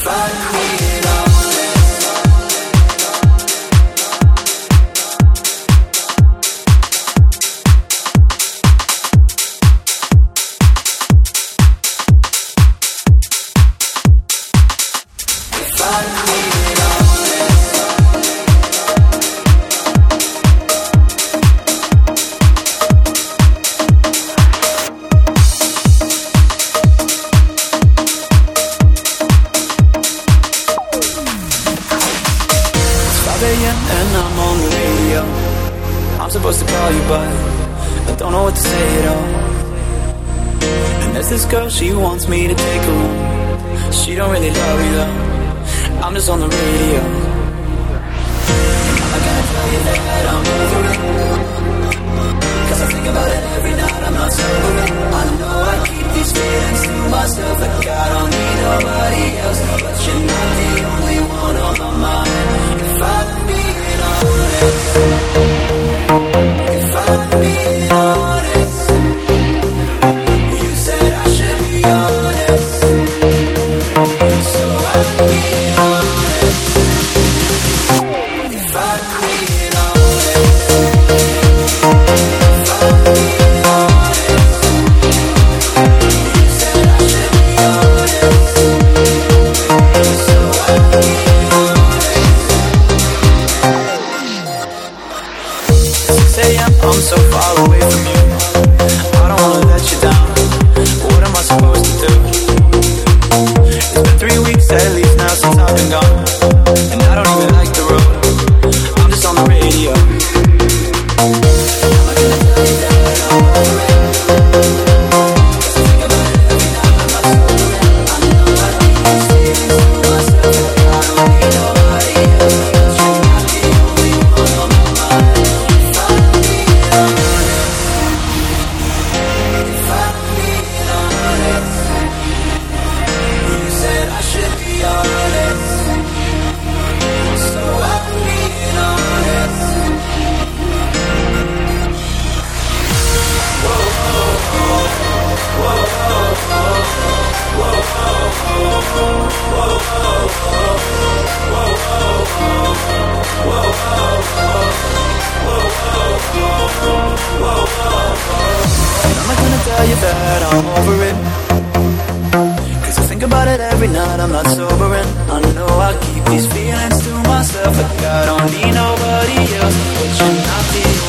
And I'm on the radio. I'm supposed to call you but I don't know what to say at all. And there's this girl, she wants me to take her home. She don't really love me though, I'm just on the radio. I'm not gonna tell you that I'm over it, cause I think about it every night, I'm not sober. I know I keep these feelings to myself, like I don't need nobody else. But you're not the only one on my mind. If I'm being honest, if I'm being honest, you said I should be honest, so I'm being honest. If I'm being honest, if I'm being honest, you said I should be honest, so I'm being honest. 6 a.m. I'm so far away from you, I don't wanna let you down, what am I supposed to do? It's been 3 weeks at least now since I've been gone, and I don't even like the road, I'm just on the radio. I'm not gonna tell you that I'm over it, cause I think about it every night, I'm not sober. I know I keep these feelings to myself, like I don't need nobody else. But you're not the only one on my mind. If I'm being honest, if I'm being honest, you said I should be honest, so I'm being honest. I'm not gonna tell you that I'm over it, cause I think about it every night, I'm not sober. And I know I keep these feelings to myself, like I don't need nobody else. But you're not the